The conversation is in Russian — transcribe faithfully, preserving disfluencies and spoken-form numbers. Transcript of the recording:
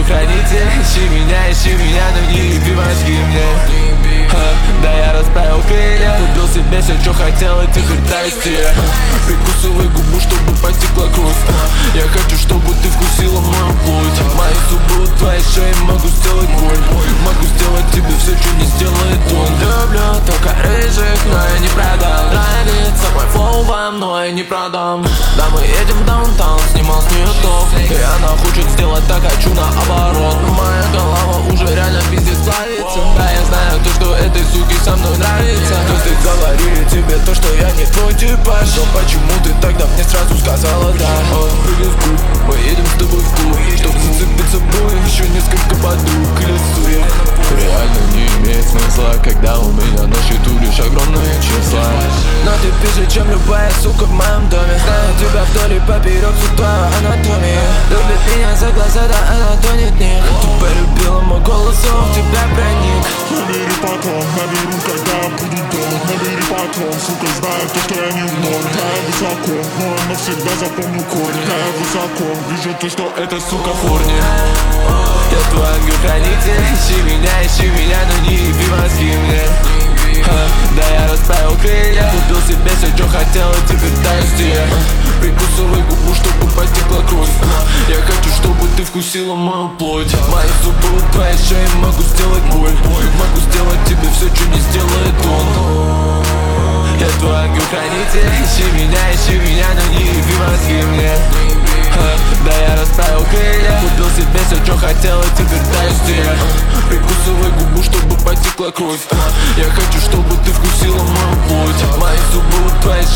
ангел-хранитель. Ищи меня, ищи меня, но не еби мозги мне. Ха, да я расправил крылья, купил себе все, что хотел, и теперь дай стиля. Прикусывай губу, чтобы потекла кровь. Я хочу, чтобы ты вкусила мою плоть. Мои зубы у твоей шеи, могу сделать боль. Могу сделать тебе все, что не сделает он. Люблю только рыжих, но я не продам. Нравится мой флоу во мной, не продам. Да, мы едем в даунтаун, снимал с нее топ. И она хочет сделать так, хочу наоборот. Моя голова уже реально пиздец плавится. Да, я знаю то, что этой суке со мной нравится. Звезды говорили тебе то, что я не твой типаж. Но почему ты тогда мне сразу сказала да? Ой, прыгай в клуб, мы едем с тобой в клуб. Чтобы зацепиться будет еще несколько подруг или сует. Реально не имеет смысла, когда у меня на счету лишь огромные числа. Но ты пиже, чем любая сука в моем доме. Знаю тебя вдоль и поперек, всю твою анатомию. Любит меня за глаза, да она тонет в них. Ты полюбила мой голос, он в тебя проник. Набери потом, наберу, когда буду дома. Набери потом, сука знает то, что я не в норме. Я высоко, но я навсегда запомню корни. Я высоко, вижу то, что это сука в форме. Я твой ангел-хранитель. Ищи меня, ищи меня, но не еби мозги мне. Ха, да я расправил крылья, купил себе все, что хотел, и теперь дай стиля. Прикусывай губу, чтобы потекла кровь. Я хочу, чтобы ты вкусила мою плоть. Мои зубы у твоей шеи, могу сделать боль. Могу сделать тебе все, что не сделает он. Я твой ангел-хранитель. Ищи меня, ищи меня, но не еби мозги мне. Ха, да я расправил крылья, купил себе все, что хотел, и теперь дай стиля. Прикусывай губу, чтобы потекла кровь. Я хочу, чтобы ты вкусила мою плоть. Мои зубы у твоей